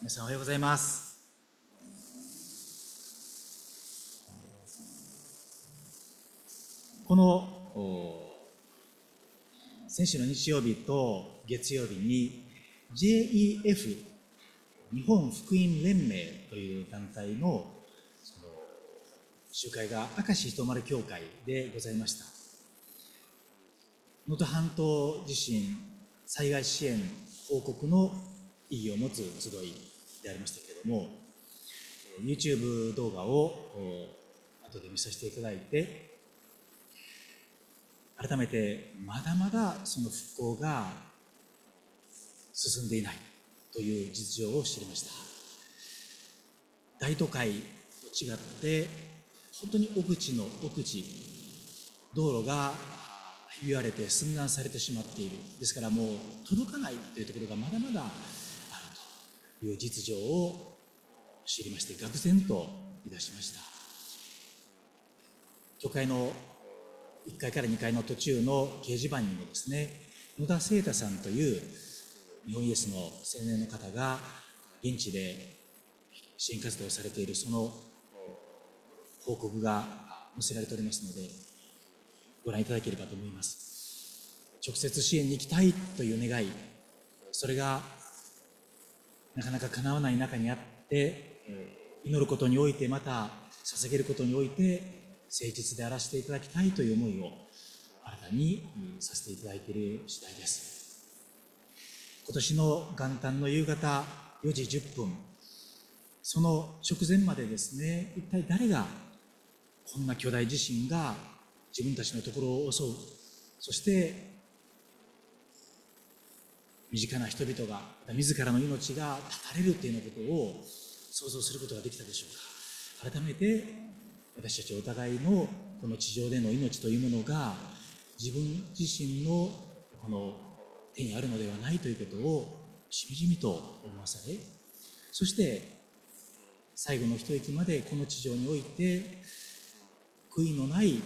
皆さんおはようございます。この先週の日曜日と月曜日に JEF 日本福音連盟という団体の集会が明石ひとまる教会でございました。能登半島地震災害支援報告の意義を持つ集いでありましたけれども、 YouTube 動画を後で見させていただいて、改めてまだまだその復興が進んでいないという実情を知りました。大都会と違って本当に奥地の奥地、道路がひび割れて寸断されてしまっている。ですからもう届かないというところがまだまだあるという実情を知りまして、愕然といたしました。教会の1階から2階の途中の掲示板にもですね、野田聖太さんという日本イエスの青年の方が現地で支援活動をされているその報告が載せられておりますので、ご覧いただければと思います。直接支援に行きたいという願い、それがなかなか叶わない中にあって、祈ることにおいて、また捧げることにおいて誠実であらせていただきたいという思いを新たにさせていただいている次第です。今年の元旦の夕方4時10分、その直前までですね、一体誰がこんな巨大地震が自分たちのところを襲う、そして身近な人々が自らの命が絶たれるというようなことを想像することができたでしょうか。改めて私たちお互いのこの地上での命というものが自分自身のこの手にあるのではないということをしみじみと思わされ、そして最後の一息までこの地上において悔いのない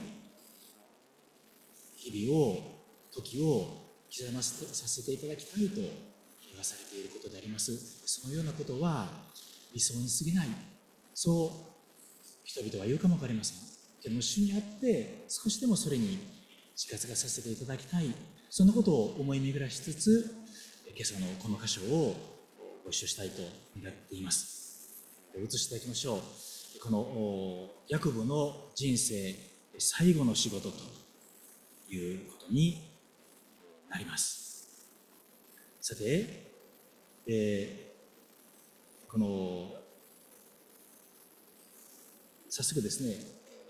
日々を時を刻まさせていただきたいと言わされていることであります。そのようなことは理想に過ぎない、そう人々は言うかもわかりませんけども、主にあって少しでもそれに近づかさせていただきたい、そんなことを思い巡らしつつ、今朝のこの箇所をご一緒したいと願っています。移していただきましょう。このヤコブの人生最後の仕事ということになります。さて、この早速ですね、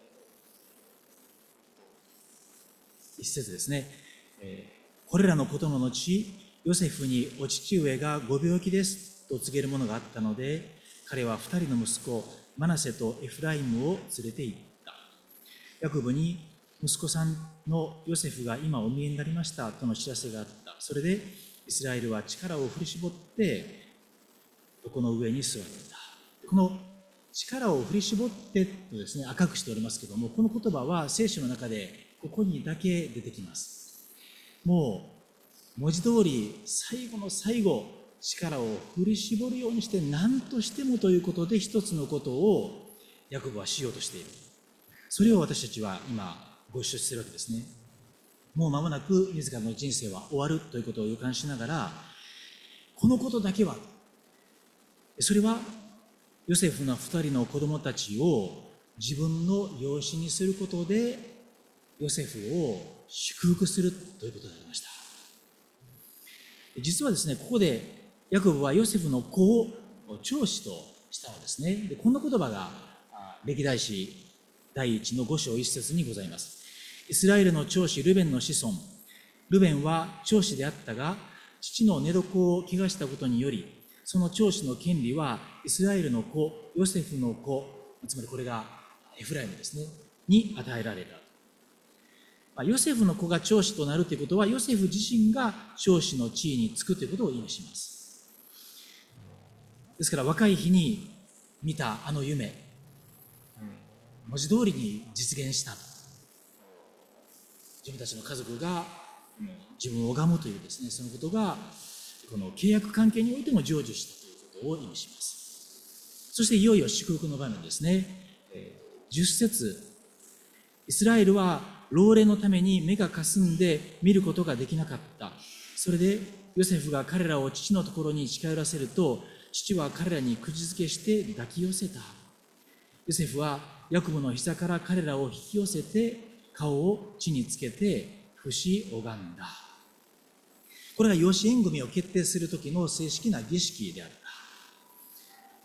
一節ですね、これらのことの後、ヨセフにお父上がご病気ですと告げるものがあったので、彼は2人の息子マナセとエフライムを連れて行った。ヤコブに息子さんのヨセフが今お見えになりましたとの知らせがあった。それでイスラエルは力を振り絞って床の上に座った。この力を振り絞ってとですね、赤くしておりますけども、この言葉は聖書の中でここにだけ出てきます。もう文字通り最後の最後、力を振り絞るようにして何としてもということで一つのことをヤコブはしようとしている。それを私たちは今ご一緒しているわけですね。もう間もなく自らの人生は終わるということを予感しながら、このことだけは、それはヨセフの2人の子供たちを自分の養子にすることでヨセフを祝福するということでありました。実はですね、ここでヤコブはヨセフの子を長子としたのですね。で、こんな言葉が歴代史第1の5章1節にございます。イスラエルの長子ルベンの子孫、ルベンは長子であったが、父の寝床を怪我したことにより、その長子の権利はイスラエルの子、ヨセフの子、つまりこれがエフライムですね、に与えられた。ヨセフの子が長子となるということは、ヨセフ自身が長子の地位につくということを意味します。ですから若い日に見たあの夢、文字通りに実現した。自分たちの家族が自分を拝むというですね、そのことがこの契約関係においても成就したというこことを意味します。そしていよいよ祝福の場面ですね。10節、イスラエルは老齢のために目がかすんで見ることができなかった。それでヨセフが彼らを父のところに近寄らせると、父は彼らに口づけして抱き寄せた。ヨセフはヤコブの膝から彼らを引き寄せて、顔を地につけて伏し拝んだ。これが養子縁組を決定する時の正式な儀式であった。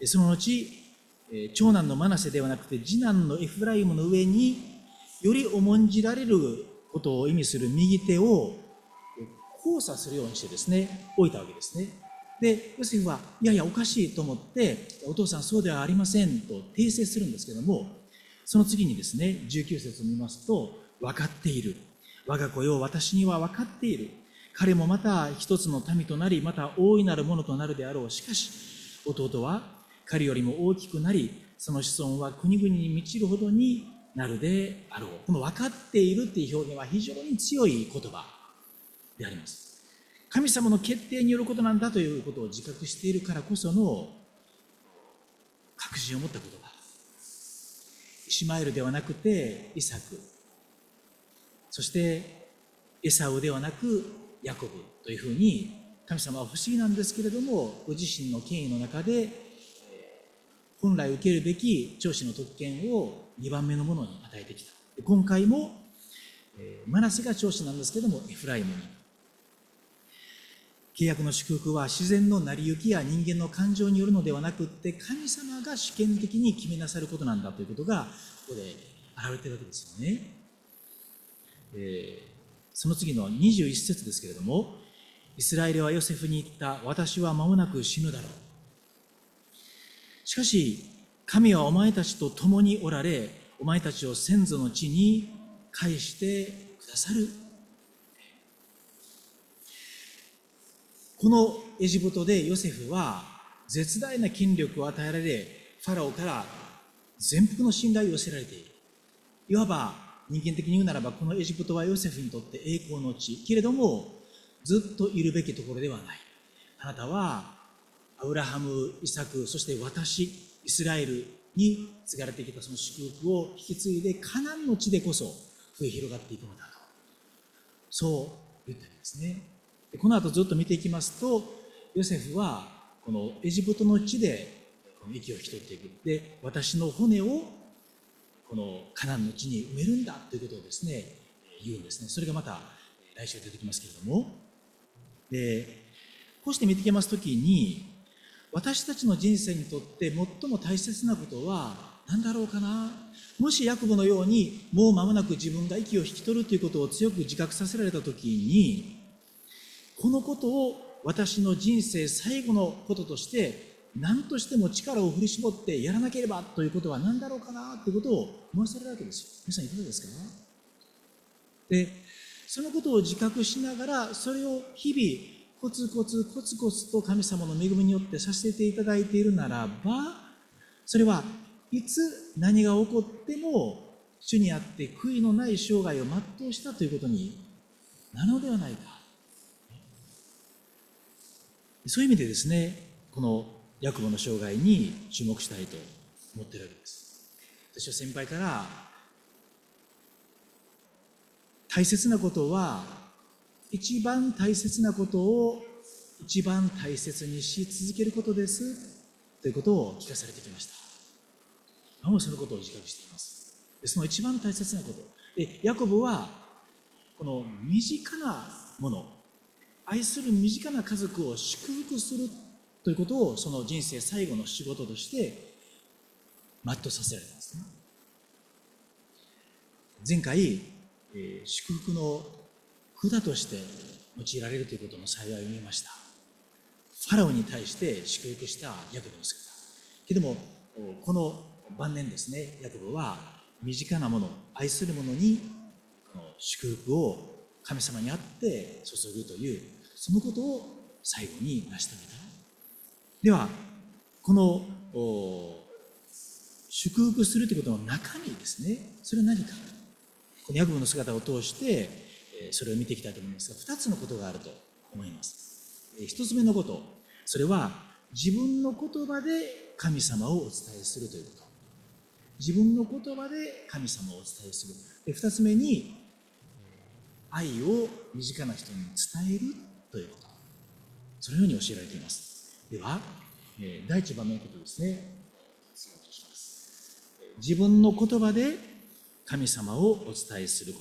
その後、長男のマナセではなくて次男のエフライムの上により重んじられることを意味する右手を交差するようにしてですね、置いたわけですね。で、ヨセフはいやいやおかしいと思って、お父さんそうではありませんと訂正するんですけども、その次にですね、19節を見ますと、分かっている。我が子よ、私には分かっている。彼もまた一つの民となり、また大いなるものとなるであろう。しかし、弟は彼よりも大きくなり、その子孫は国々に満ちるほどになるであろう。この分かっているっていう表現は非常に強い言葉であります。神様の決定によることなんだということを自覚しているからこその確信を持った言葉。イシマエルではなくてイサク、そしてエサウではなくヤコブというふうに、神様は不思議なんですけれども、ご自身の権威の中で本来受けるべき長子の特権を2番目のものに与えてきた。今回もマナセが長子なんですけれども、エフライムに。契約の祝福は自然の成り行きや人間の感情によるのではなくって、神様が主権的に決めなさることなんだということがここで現れているわけですよね。その次の21節ですけれども、イスラエルはヨセフに言った。私は間もなく死ぬだろう。しかし神はお前たちと共におられ、お前たちを先祖の地に返してくださる。このエジプトでヨセフは絶大な権力を与えられ、ファラオから全幅の信頼を寄せられている。いわば人間的に言うならば、このエジプトはヨセフにとって栄光の地、けれどもずっといるべきところではない。あなたはアブラハム、イサク、そして私イスラエルに継がれてきたその祝福を引き継いで、カナンの地でこそ増え広がっていくのだと、そう言ってるんですね。でこの後ずっと見ていきますと、ヨセフはこのエジプトの地でこの息を引き取っていく。で、私の骨をこのカナンの地に埋めるんだということをですね言うんですね。それがまた来週出てきますけれども、でこうして見ていきますときに、私たちの人生にとって最も大切なことは何だろうかな。もしヤコブのようにもう間もなく自分が息を引き取るということを強く自覚させられたときに、このことを私の人生最後のこととして何としても力を振り絞ってやらなければということは何だろうかなということを思わされるわけですよ。皆さんいかがですか？で、そのことを自覚しながら、それを日々コツコツコツコツと神様の恵みによってさせていただいているならば、それはいつ何が起こっても主にあって悔いのない生涯を全うしたということになるのではないか。そういう意味でですね、このヤコブの生涯に注目したいと思っているわけです。私は先輩から、大切なことは一番大切なことを一番大切にし続けることですということを聞かされてきました。今もそのことを自覚しています。でその一番大切なことで、ヤコブはこの身近なもの、愛する身近な家族を祝福するということをその人生最後の仕事として全うさせられたんですね。前回、祝福の札として用いられるということの幸いを見ました。ファラオに対して祝福したヤコブの姿。けれどもこの晩年ですね、ヤコブは身近なもの、愛するものに祝福を神様にあって注ぐという、そのことを最後に成し遂げた。ではこの祝福するということの中身ですね、それは何か。このヤコブの姿を通してそれを見ていきたいと思いますが、2つのことがあると思います。1つ目のこと、それは自分の言葉で神様をお伝えするということ。自分の言葉で神様をお伝えする。で、2つ目に、愛を身近な人に伝えるということ。そのように教えられています。では、第一番目のことですね。自分の言葉で神様をお伝えすること。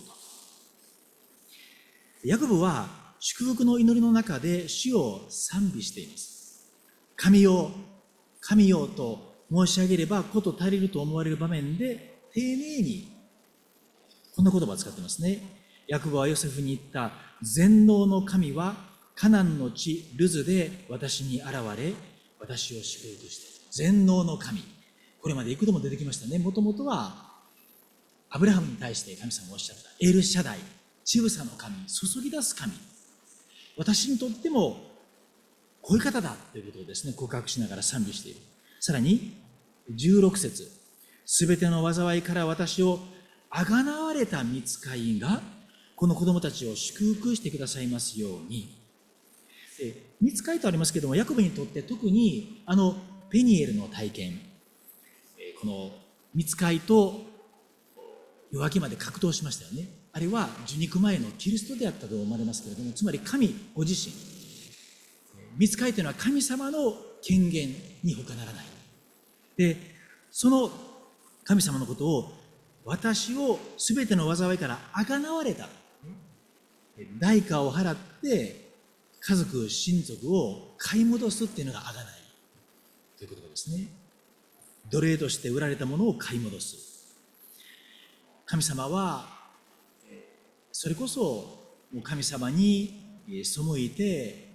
ヤコブは祝福の祈りの中で主を賛美しています。神よ、神よと申し上げればこと足りると思われる場面で丁寧にこんな言葉を使っていますね。ヤコブはヨセフに言った。全能の神はカナンの地ルズで私に現れ、私を祝福している。全能の神。これまで幾度も出てきましたね。もともとはアブラハムに対して神様がおっしゃった。エルシャダイ、乳房の神、注ぎ出す神。私にとってもこういう方だということをですね、告白しながら賛美している。さらに16節。すべての災いから私をあがなわれた御使いがこの子供たちを祝福してくださいますように。御使いとありますけれども、ヤコブにとって特にペニエルの体験、この御使いと夜明けまで格闘しましたよね。あれは受肉前のキリストであったと思われますけれども、つまり神ご自身、御使いというのは神様の権限に他ならない。で、その神様のことを、私をすべての災いからあがなわれた、代価を払って家族親族を買い戻すっていうのがあがないということですね。奴隷として売られたものを買い戻す。神様はそれこそ神様に背いて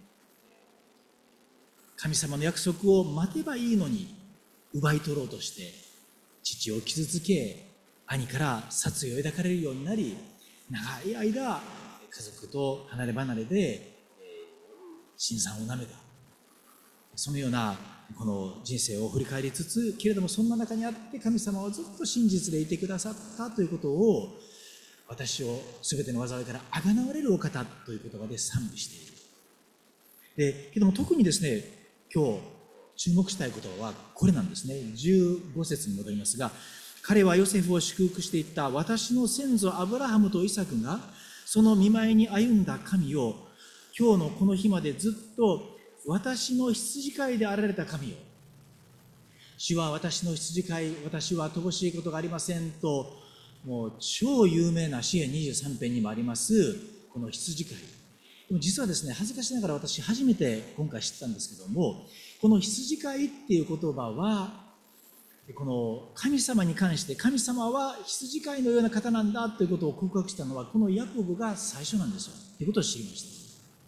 神様の約束を待てばいいのに奪い取ろうとして父を傷つけ、兄から殺意を抱かれるようになり、長い間家族と離れ離れで辛酸をなめた。そのようなこの人生を振り返りつつ、けれどもそんな中にあって神様はずっと真実でいてくださったということを、私を全ての災いからあがなわれるお方という言葉で賛美している。で、けども特にですね、今日注目したいことはこれなんですね。15節に戻りますが、彼はヨセフを祝福していった。私の先祖アブラハムとイサクがその見舞いに歩んだ神を、今日のこの日までずっと私の羊飼いであられた神よ、主は私の羊飼い、私は乏しいことがありませんと、もう超有名な詩篇23編にもありますこの羊飼い。でも実はですね、恥ずかしながら私初めて今回知ったんですけども、この羊飼いっていう言葉はこの神様に関して、神様は羊飼いのような方なんだということを告白したのはこのヤコブが最初なんですよということを知りました。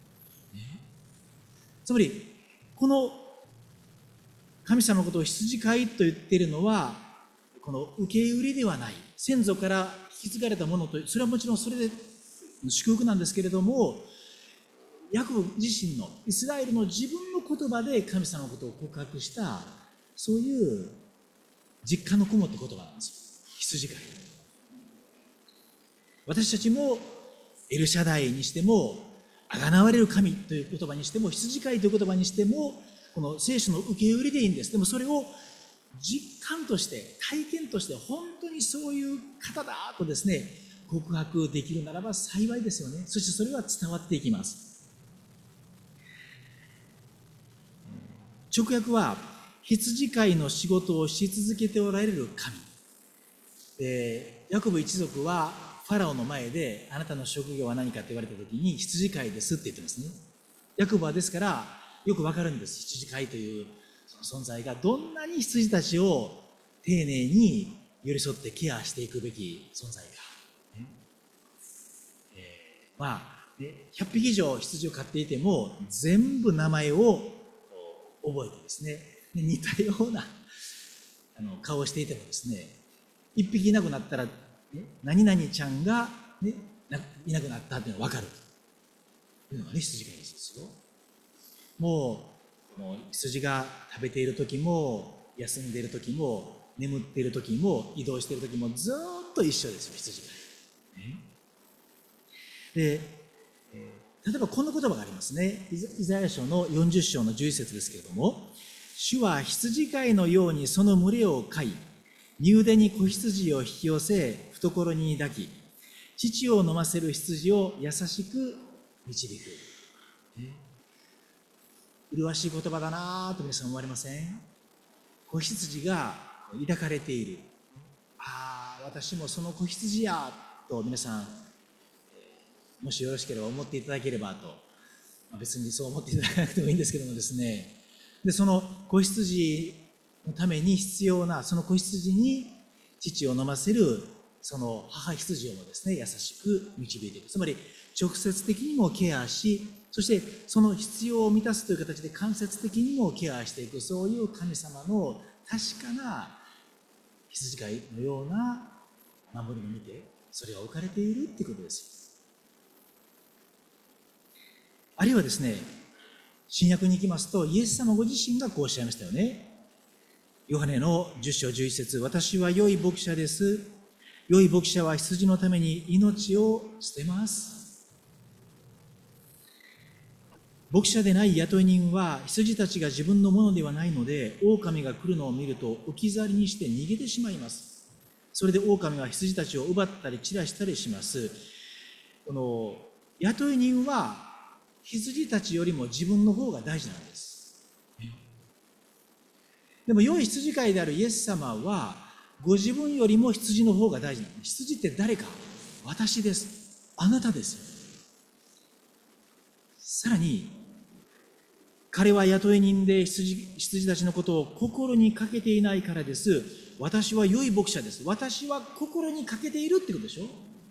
つまりこの神様のことを羊飼いと言っているのは、この受け売りではない、先祖から引き継がれたものと、それはもちろんそれで祝福なんですけれども、ヤコブ自身のイスラエルの自分の言葉で神様のことを告白した、そういう実感のこもった言葉なんですよ、羊飼い。私たちもエルシャダイにしても、あがなわれる神という言葉にしても、羊飼いという言葉にしても、この聖書の受け売りでいいんです。でもそれを実感として、体験として、本当にそういう方だとですね、告白できるならば幸いですよね。そしてそれは伝わっていきます。直訳は、羊飼いの仕事をし続けておられる神。ヤコブ一族はファラオの前で、あなたの職業は何かと言われたときに、羊飼いですって言ってますね。ヤコブはですからよくわかるんです。羊飼いというその存在がどんなに羊たちを丁寧に寄り添ってケアしていくべき存在か。100匹以上羊を飼っていても全部名前を覚えてですね、似たような顔をしていてもですね、一匹いなくなったら、何々ちゃんが、いなくなったというのが分かるというのがね、羊飼いですよ。もう羊が食べている時も、休んでいる時も、眠っている時も、移動している時もずっと一緒ですよ、羊飼い。で、例えばこんな言葉がありますね。イザヤ書の40章の11節ですけれども、 主は羊飼いのようにその群れを飼い、身腕に子羊を引き寄せ、懐に抱き、乳を飲ませる羊を優しく導く。麗しい言葉だなぁと皆さん思われません？子羊が抱かれている。ああ、私もその子羊やと皆さん、もしよろしければ思っていただければと、別にそう思っていただかなくてもいいんですけどもですね、でその子羊のために必要なその子羊に乳を飲ませるその母羊をもですね、優しく導いていく。つまり直接的にもケアし、そしてその必要を満たすという形で間接的にもケアしていく、そういう神様の確かな羊飼いのような守りを見て、それが置かれているっていうことですよ。あるいはですね、新約に行きますと、イエス様ご自身がこうおっしゃいましたよね。ヨハネの10章11節、私は良い牧者です。良い牧者は羊のために命を捨てます。牧者でない雇い人は羊たちが自分のものではないので、狼が来るのを見ると置き去りにして逃げてしまいます。それで狼は羊たちを奪ったり散らしたりします。この雇い人は羊たちよりも自分の方が大事なんです。でも良い羊飼いであるイエス様はご自分よりも羊の方が大事なんです。羊って誰か？私です。あなたですよ。さらに彼は雇い人で羊たちのことを心にかけていないからです。私は良い牧者です。私は心にかけているってことでしょ。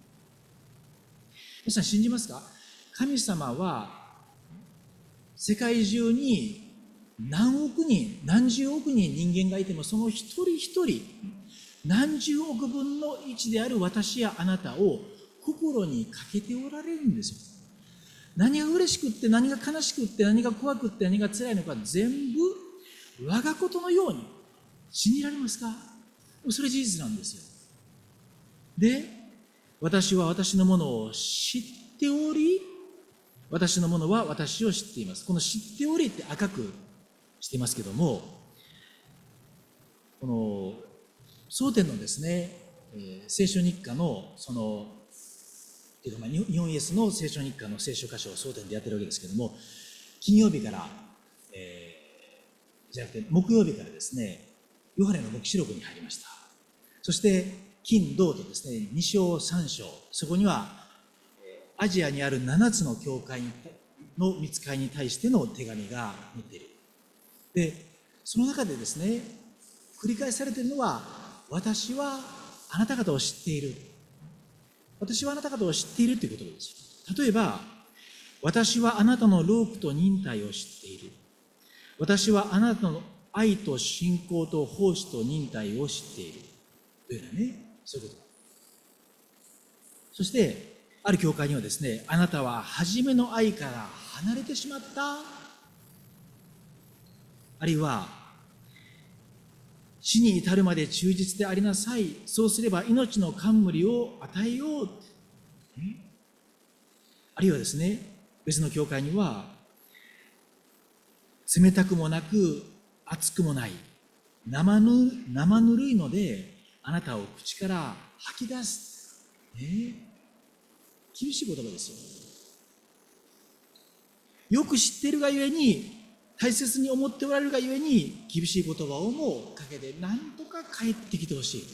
皆さん信じますか？神様は世界中に何億人、何十億人人間がいても、その一人一人、何十億分の一である私やあなたを心にかけておられるんですよ。何が嬉しくって、何が悲しくって、何が怖くって、何が辛いのか、全部我がことのように信じられますか？それ事実なんですよ。で、私は私のものを知っており、私のものは私を知っています。この知っておりって赤くしていますけども、この蒼天のですね、聖書日課のその日本イエスの聖書日課の聖書箇所を蒼天でやってるわけですけども、金曜日から、じゃなくて木曜日からですね、ヨハネの黙示録に入りました。そして金土とですね、2章3章、そこにはアジアにある7つの教会の御使いに対しての手紙が載っている。で、その中でですね、繰り返されているのは、私はあなた方を知っている。私はあなた方を知っているということです。例えば、私はあなたの労苦と忍耐を知っている。私はあなたの愛と信仰と奉仕と忍耐を知っている。というようなね、そういうこと。そして、ある教会にはですね、あなたは初めの愛から離れてしまった。あるいは、死に至るまで忠実でありなさい。そうすれば命の冠を与えよう。あるいはですね、別の教会には、冷たくもなく熱くもない生ぬるいのであなたを口から吐き出す。厳しい言葉ですよ。よく知っているがゆえに、大切に思っておられるがゆえに、厳しい言葉をもかけて何とか帰ってきてほしい。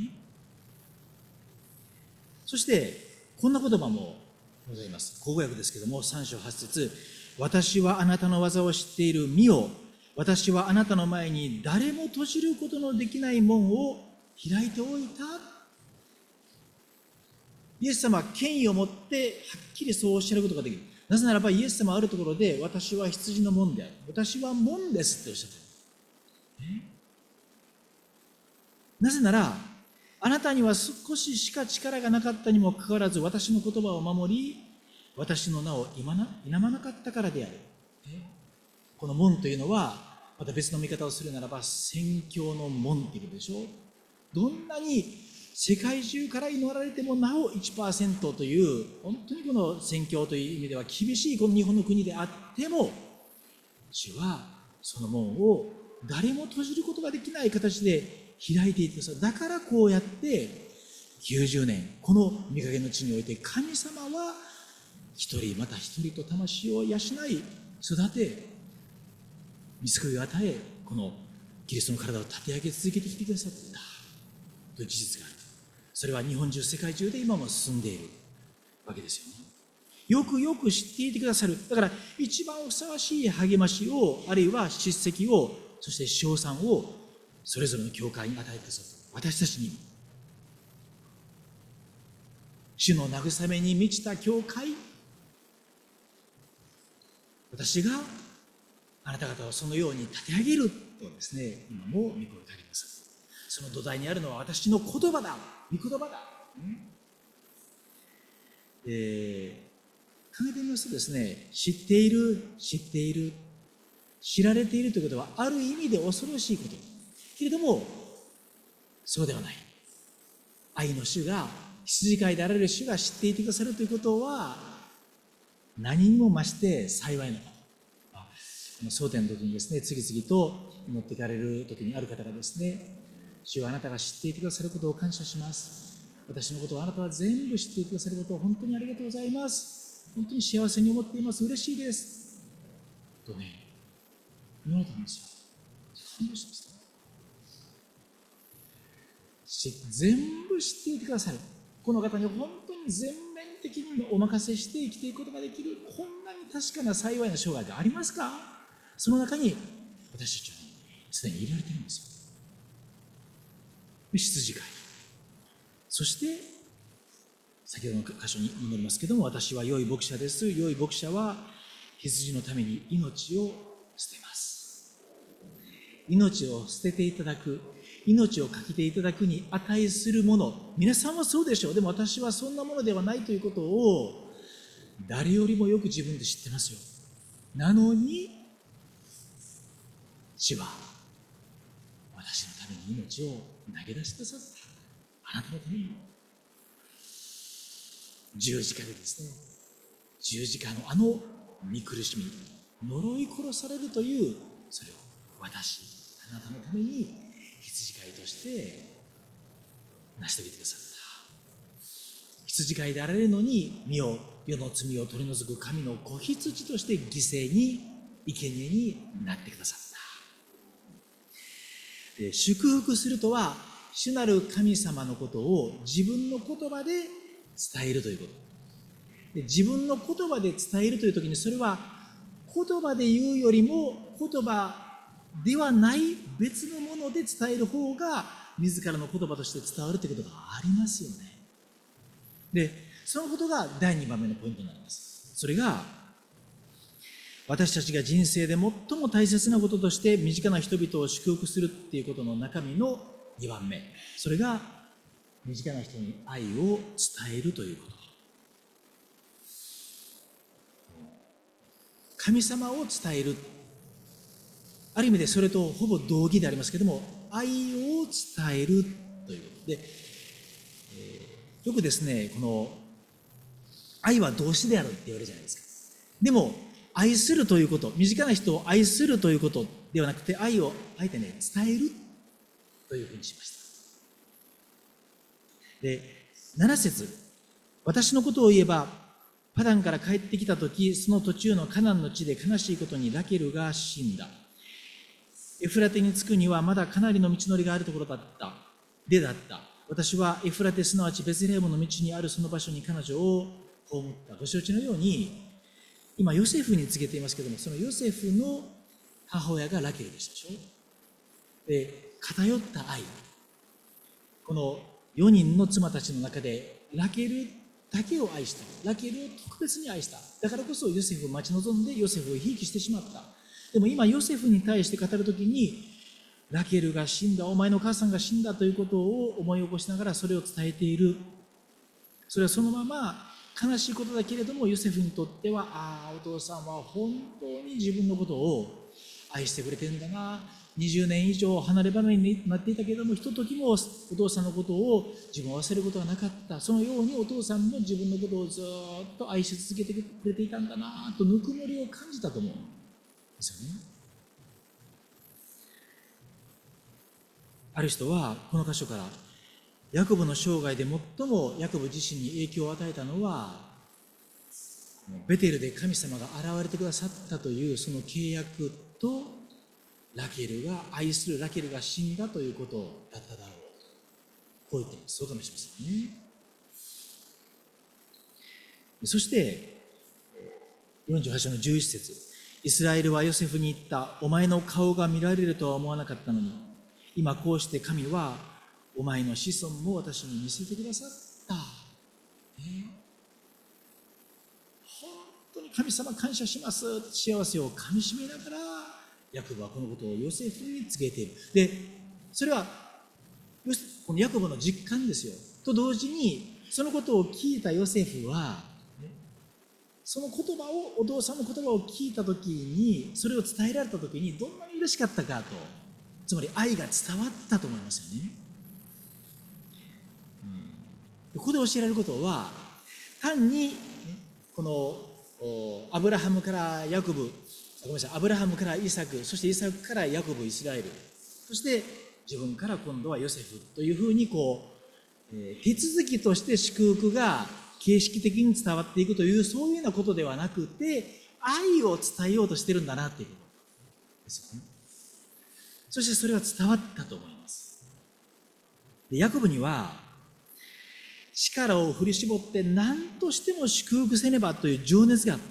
そしてこんな言葉もございます。口語訳ですけども、3章8節、私はあなたの技を知っている。見よ、私はあなたの前に誰も閉じることのできない門を開いておいた。イエス様は権威を持ってはっきりそうおっしゃることができる。なぜならばイエス様はあるところで、私は羊の門である。私は門ですっておっしゃっている。なぜなら、あなたには少ししか力がなかったにもかかわらず、私の言葉を守り、私の名を否まなかったからである。この門というのは、また別の見方をするならば、宣教の門ということでしょう。どんなに世界中から祈られてもなお 1% という、本当にこの宣教という意味では厳しいこの日本の国であっても、主はその門を誰も閉じることができない形で開いていってくださる。だからこうやって90年この御影の地において神様は一人また一人と魂を養い育て御救いを与え、このキリストの体を立て上げ続けてきてくださったという事実がある。それは日本中世界中で今も進んでいるわけですよね。よくよく知っていてくださる。だから一番ふさわしい励ましを、あるいは叱責を、そして称賛をそれぞれの教会に与えてくださった。私たちにも主の慰めに満ちた教会、私があなた方をそのように立て上げるとですね、今も御声があります。その土台にあるのは私の言葉だ、御言葉だ。考えてみますとですね、知っている、知られているということはある意味で恐ろしいことけれども、そうではない。愛の主が、羊飼いであられる主が知っていてくださるということは何にも増して幸いなこと。この蒼天の時にですね、次々と祈っていかれる時にある方がですね、主はあなたが知っていてくださることを感謝します。私のことをあなたは全部知っていてくださることを本当にありがとうございます。本当に幸せに思っています。嬉しいです。とね、言われたんですよ。感動しました。全部知っていてくださる。この方に本当に全面的にお任せして生きていくことができる、こんなに確かな幸いな生涯がありますか？その中に私たちはすでに入れられているんですよ。羊飼い、そして先ほどの箇所に戻りますけども、私は良い牧者です。良い牧者は羊のために命を捨てます。命を捨てていただく、命をかけていただくに値するもの、皆さんはそうでしょう。でも私はそんなものではないということを誰よりもよく自分で知ってますよ。なのに主は私のために命を投げ出してくださった。あなたのために十字架でですね、十字架のあの見苦しみ、呪い殺されるという、それを私、あなたのために羊飼いとして成し遂げてくださった。羊飼いであられるのに身を、世の罪を取り除く神の子羊として犠牲に生贄になってくださった。で、祝福するとは主なる神様のことを自分の言葉で伝えるということ。で、自分の言葉で伝えるというときに、それは言葉で言うよりも言葉ではない別のもので伝える方が自らの言葉として伝わるということがありますよね。で、そのことが第2番目のポイントになります。それが私たちが人生で最も大切なこととして身近な人々を祝福するっていうことの中身の2番目、それが身近な人に愛を伝えるということ。神様を伝える、ある意味でそれとほぼ同義でありますけれども、愛を伝えるということで、よくですね、この愛は動詞であるって言われるじゃないですか。でも愛するということ、身近な人を愛するということではなくて、愛をあえてね、伝えるというふうにしました。で、7節、私のことを言えばパダンから帰ってきたとき、その途中のカナンの地で悲しいことにラケルが死んだ。エフラテに着くにはまだかなりの道のりがあるところだった。私はエフラテ、すなわちベツレヘムの道にあるその場所に彼女を葬った。ご承知のように、今ヨセフに告げていますけれども、そのヨセフの母親がラケルでしたでしょ。で、偏った愛。この4人の妻たちの中でラケルだけを愛した。ラケルを特別に愛した。だからこそヨセフを待ち望んでヨセフをひいきしてしまった。でも今ヨセフに対して語るときに、ラケルが死んだ、お前の母さんが死んだということを思い起こしながらそれを伝えている。それはそのまま悲しいことだけれども、ヨセフにとっては、お父さんは本当に自分のことを愛してくれてるんだな。20年以上離れ離れになっていたけれども、ひとときもお父さんのことを自分は忘れることはなかった。そのようにお父さんも自分のことをずっと愛し続けてくれていたんだなとぬくもりを感じたと思うんですよね。 ある人はこの箇所からヤコブの生涯で最もヤコブ自身に影響を与えたのは、ベテルで神様が現れてくださったというその契約と、愛するラケルが死んだということだっただろう。こう言っています。そうかもしれませんね。そして48章の11節、イスラエルはヨセフに言った。お前の顔が見られるとは思わなかったのに、今こうして神はお前の子孫も私に見せてくださった。本当に神様感謝します。幸せをかみしめながらヤコブはこのことをヨセフに告げている。で、それはこのヤコブの実感ですよ。と同時にそのことを聞いたヨセフは、その言葉を、お父さんの言葉を聞いたときに、それを伝えられたときにどんなに嬉しかったかと、つまり愛が伝わったと思いますよね。ここで教えられることは、単にこのアブラハムからヤコブ、アブラハムからイサク、そしてイサクからヤコブ、イスラエル、そして自分から今度はヨセフというふうに手続きとして祝福が形式的に伝わっていくという、そういうようなことではなくて、愛を伝えようとしてるんだなっていうことですよね。そしてそれは伝わったと思います。で、ヤコブには力を振り絞って何としても祝福せねばという情熱があった。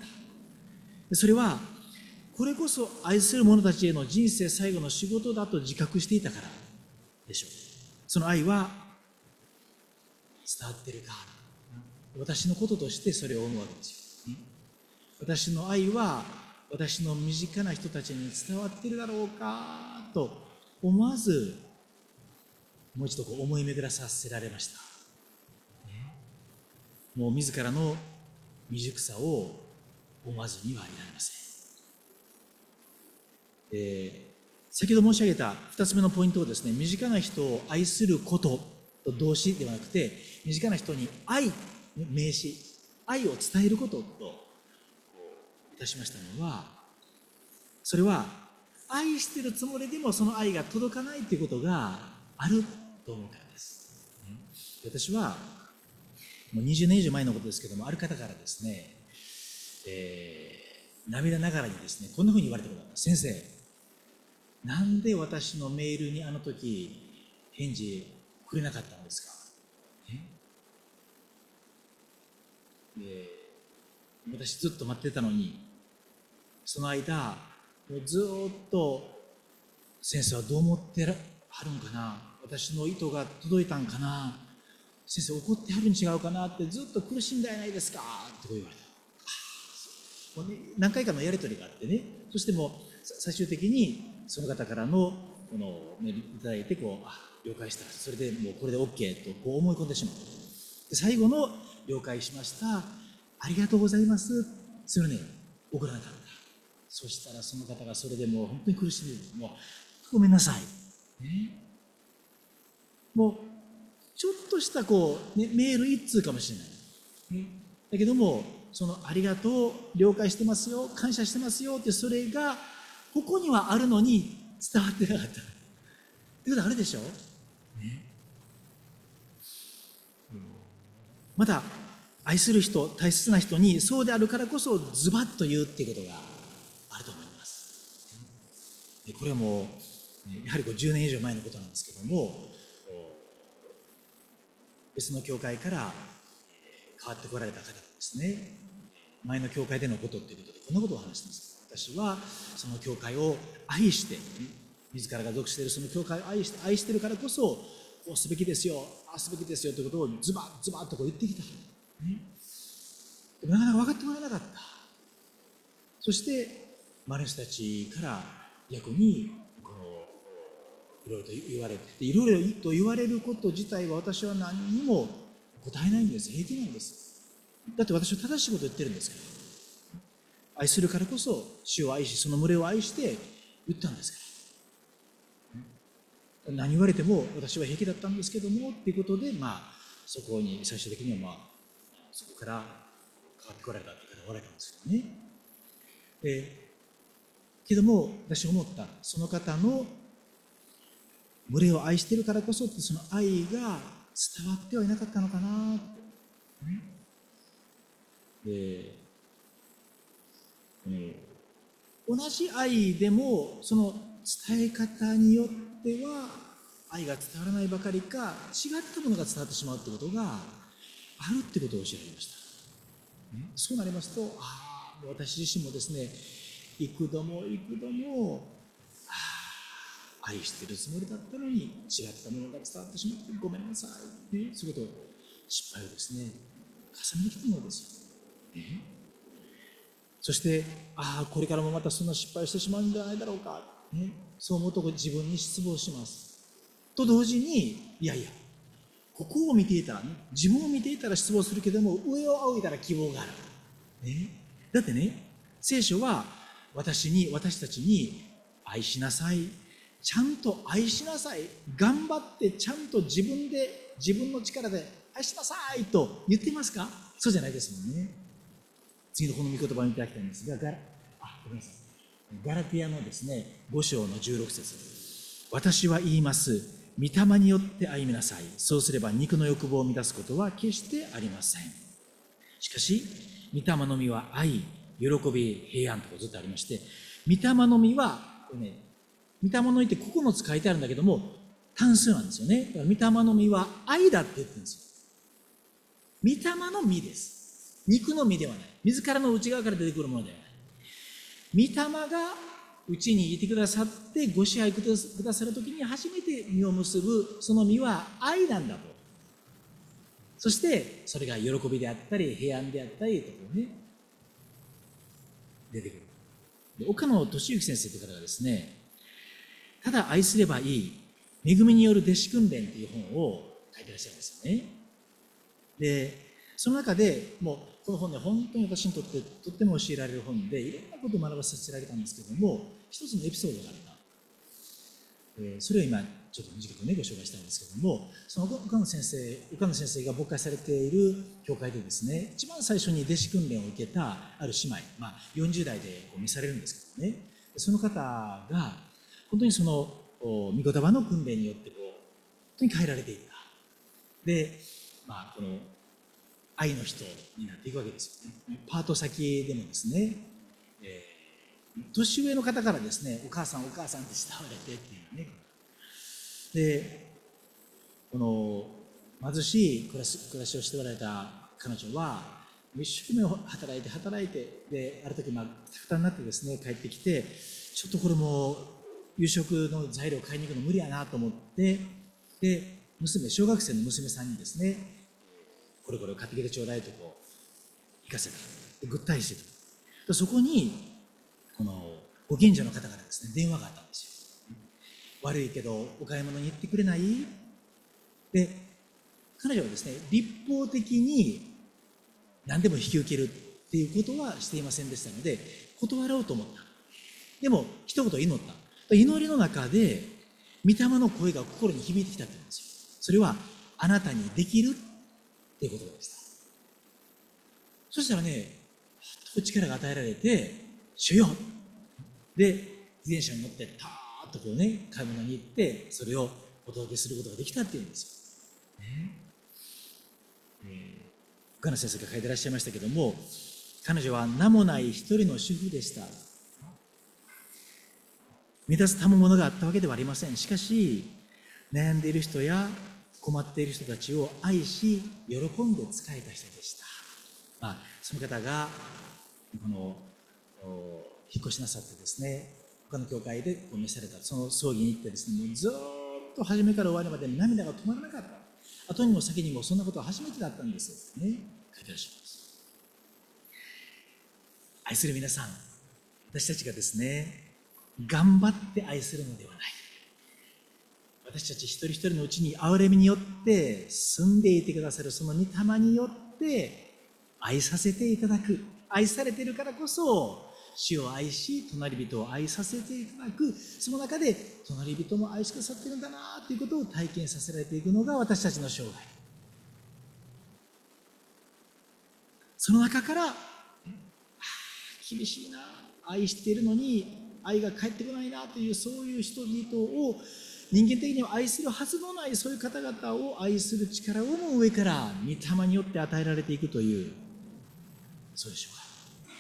それはこれこそ愛する者たちへの人生最後の仕事だと自覚していたからでしょう。その愛は伝わっているか、私のこととしてそれを思うわけですよ。私の愛は私の身近な人たちに伝わっているだろうかと思わず、もう一度思い巡らさせられました。もう自らの未熟さを思わずにはいられません。先ほど申し上げた2つ目のポイントをですね、身近な人を愛することと動詞ではなくて、身近な人に名詞、愛を伝えることといたしましたのは、それは愛しているつもりでもその愛が届かないということがあると思うからです。私はもう20年以上前のことですけども、ある方からですね、涙ながらにですね、こんなふうに言われたことがあります。先生、なんで私のメールにあの時返事くれなかったんですか。私ずっと待ってたのに、その間もうずっと先生はどう思ってはるんかな、私の意図が届いたんかな、先生怒ってはるん違うかなってずっと苦しんだやないですかってこう言われた。もうね、何回かのやり取りがあってね、そしてもう最終的にその方からのこのメールいただいて了解した、それでもうこれで OK と思い込んでしまう。で、最後の了解しました、ありがとうございます、それね送らなかった。そしたらその方がそれでもう本当に苦しんでる。もうごめんなさい、もうちょっとしたメール一通かもしれない、だけどもそのありがとう、了解してますよ、感謝してますよって、それがここにはあるのに伝わってなかったってことあるでしょ、また愛する人、大切な人にそうであるからこそズバッと言うっていうことがあると思います。で、これはもうやはり10年以上前のことなんですけども、別の教会から変わってこられた方がですね、前の教会でのことっていうことでこんなことを話しています。私はその教会を愛して、自らが属しているその教会を愛しているからこそ、こうすべきですよ、ああすべきですよということをズバッズバッと言ってきた、でもなかなか分かってもらえなかった。そして周りの人たちから逆にいろいろと言われて、いろいろと言われること自体は私は何にも答えないんです。平気なんです。だって私は正しいことを言ってるんですから。愛するからこそ主を愛し、その群れを愛して言ったんですから。何言われても私は平気だったんですけどもっていうことで、そこに最終的にはそこから変わってこられたという方がおられたんですけどね。けども私思った、その方の群れを愛しているからこそって、その愛が伝わってはいなかったのかな。で、同じ愛でもその伝え方によっては愛が伝わらないばかりか、違ったものが伝わってしまうということがあるってことを教えられました。そうなりますと、私自身もですね、幾度も愛しているつもりだったのに違ったものが伝わってしまってごめんなさい、そういうことを、失敗をですね重ねてきているのですよ。そしてこれからもまたそんな失敗をしてしまうんじゃないだろうか、そう思うと自分に失望しますと同時に、いやここを見ていたら自分を見ていたら失望するけども、上を仰いだら希望がある、だってね、聖書は私たちに愛しなさい、ちゃんと愛しなさい、頑張ってちゃんと自分の力で愛しなさいと言ってますか？そうじゃないですもんね。次のこの御言葉を見ていただきたいんですが、ごめんなさい、ガラティアのですね5章の16節、私は言います、御霊によって歩みなさい、そうすれば肉の欲望を満たすことは決してありません。しかし御霊の実は愛、喜び、平安とずっとありまして、御霊の実はこれね、御霊の実って9つ書いてあるんだけども単数なんですよね。だから御霊の実は愛だって言ってるんですよ。御霊の実です。肉の実ではない。自らの内側から出てくるものではない。御霊がうちにいてくださってご支配くださるときに初めて実を結ぶその実は愛なんだと。そしてそれが喜びであったり平安であったりとね、出てくる。岡野俊之先生という方がですね、ただ愛すればいい恵みによる弟子訓練という本を書いていらっしゃるんですよね。でその中でもうこの本ね、本当に私にとってとっても教えられる本で、いろんなことを学ばさせられたんですけども、一つのエピソードがあった。それを今ちょっと短くねご紹介したいんですけども、その岡野先生が牧会されている教会でですね、一番最初に弟子訓練を受けたある姉妹、40代で召されるんですけどね、その方が本当にその御言葉の訓練によって本当に変えられていった。で、この愛の人になっていくわけですよね。パート先でもですね、年上の方からですね、お母さんって慕われてっていうね。で、この貧しい暮らしをしておられた彼女は一生懸命働いて、である時負担になってですね帰ってきて、ちょっとこれも夕食の材料を買いに行くの無理やなと思って、で小学生の娘さんにですね、これを買ってきてちょうだいと行かせた。ぐったりしてた。そこにこのご近所の方からですね電話があったんですよ。悪いけどお買い物に行ってくれない？で彼女はですね、立法的に何でも引き受けるっていうことはしていませんでしたので断ろうと思った。でも一言祈った。祈りの中で御霊の声が心に響いてきたって言うんですよ。それはあなたにできるっていうことでした。そしたらね、力が与えられて、主よで自転車に乗ってたーっと買い物に行って、それをお届けすることができたっていうんですよ。岡野先生が書いてらっしゃいましたけども、彼女は名もない一人の主婦でした。満たす賜物があったわけではありません。しかし悩んでいる人や困っている人たちを愛し喜んで仕えた人でした。その方がこの引っ越しなさってですね、他の教会で召されたその葬儀に行ってですね、もうずっと初めから終わりまで涙が止まらなかった。後にも先にもそんなことは初めてだったんですね、書いてらっしゃいます。愛する皆さん、私たちがですね頑張って愛するのではない。私たち一人一人のうちに憐れみによって住んでいてくださるその御霊によって愛させていただく。愛されているからこそ主を愛し隣人を愛させていただく。その中で隣人も愛してくださっているんだなということを体験させられていくのが私たちの生涯。その中から厳しいな、愛しているのに愛が返ってこないなというそういう人々を人間的には愛するはずのないそういう方々を愛する力をも上から御霊によって与えられていくという、そうでしょうか。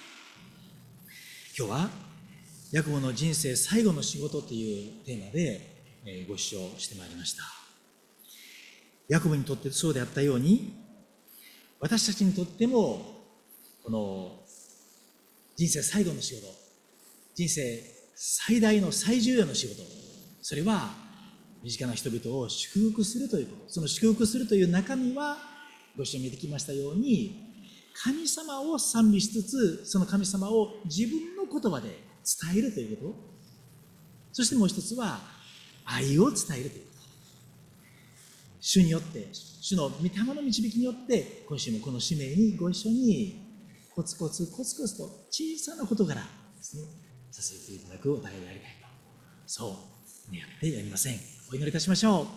今日はヤコブの人生最後の仕事というテーマでご一緒してまいりました。ヤコブにとってそうであったように、私たちにとってもこの人生最後の仕事、人生最大の最重要の仕事、それは身近な人々を祝福するということ。その祝福するという中身は、ご一緒に見てきましたように、神様を賛美しつつ、その神様を自分の言葉で伝えるということ。そしてもう一つは愛を伝えるということ。主によって、主の御霊の導きによって、今週もこの使命にご一緒にコツコツコツコツと小さなことからですね、させていただくお互いでありたいと、そう願ってやりません。お祈りいたしましょう。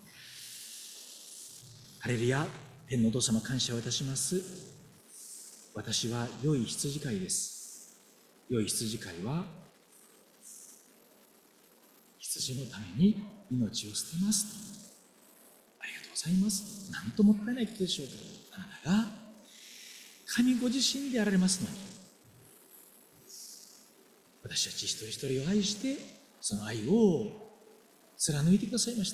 ハレルヤ。天のお父様、感謝をいたします。私は良い羊飼いです。良い羊飼いは羊のために命を捨てます。ありがとうございます。なんともったいないことでしょうか。あなたが神ご自身であられますのに、私たち一人一人を愛して、その愛を貫いてくださいました。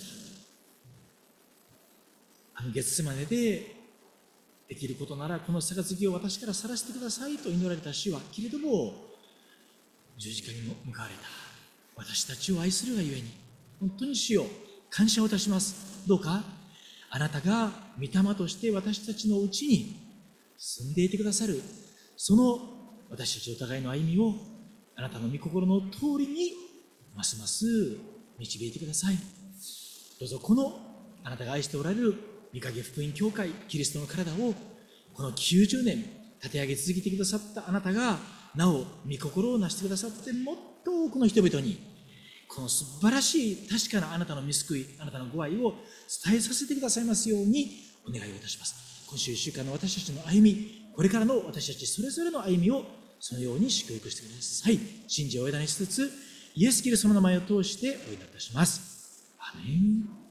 ゲツセマネでできることならこの杯を私から去らせてくださいと祈られた主は、けれども十字架にも向かわれた私たちを愛するがゆえに、本当に主よ、感謝をいたします。どうかあなたが御霊として私たちのうちに住んでいてくださる、その私たちお互いの歩みをあなたの御心の通りにますます導いてください。どうぞこのあなたが愛しておられる御影福音教会キリストの体をこの90年立て上げ続けてくださったあなたが、なお御心をなしてくださって、もっと多くの人々にこの素晴らしい確かなあなたの御救い、あなたのご愛を伝えさせてくださいますようにお願いをいたします。今週1週間の私たちの歩み、これからの私たちそれぞれの歩みをそのように祝福してください。信じをお委ねしつつ、イエス・キリストの名前を通してお祈りいたします。アメン。